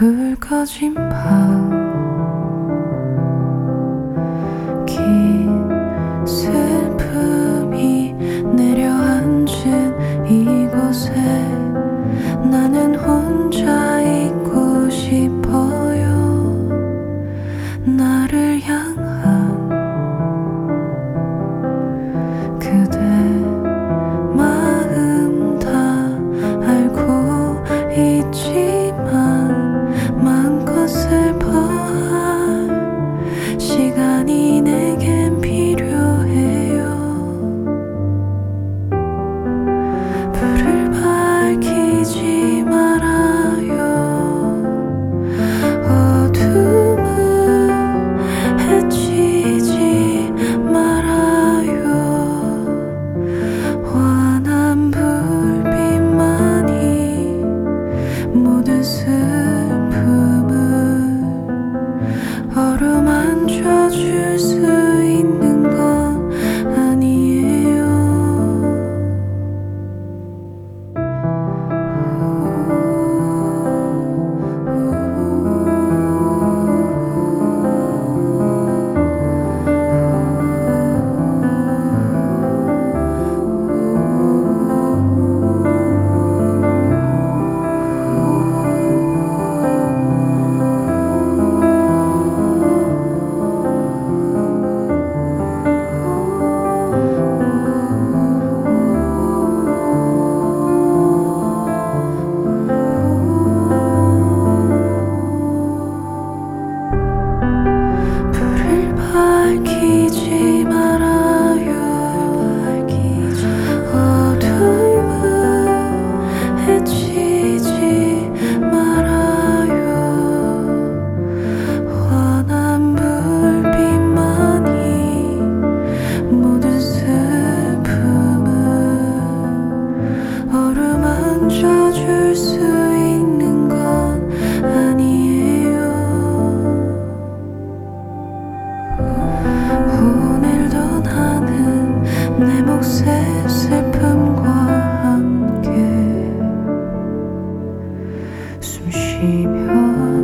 불 꺼진 밤 긴 슬픔이 내려앉은 이곳에 나는 혼자 있고 싶어요. 나를 향한 그대 마음 다 알고 있지만 마음껏 슬퍼할 시간이 내겐 필요해요. 불을 밝히지 말아요. 어둠을 해치지 말아요. 환한 불빛만이 모든 슬픔을 어루만져 줄 수 있는 건 아니에요. 불을 밝히지 말아요. 어둠을 해치지 말아요. 환한 불빛만이 모든 슬픔을 어루만져 줄 수 있는 건 아니에요. 오늘도 나는 내 몫의 슬픔과 함께 숨 쉬며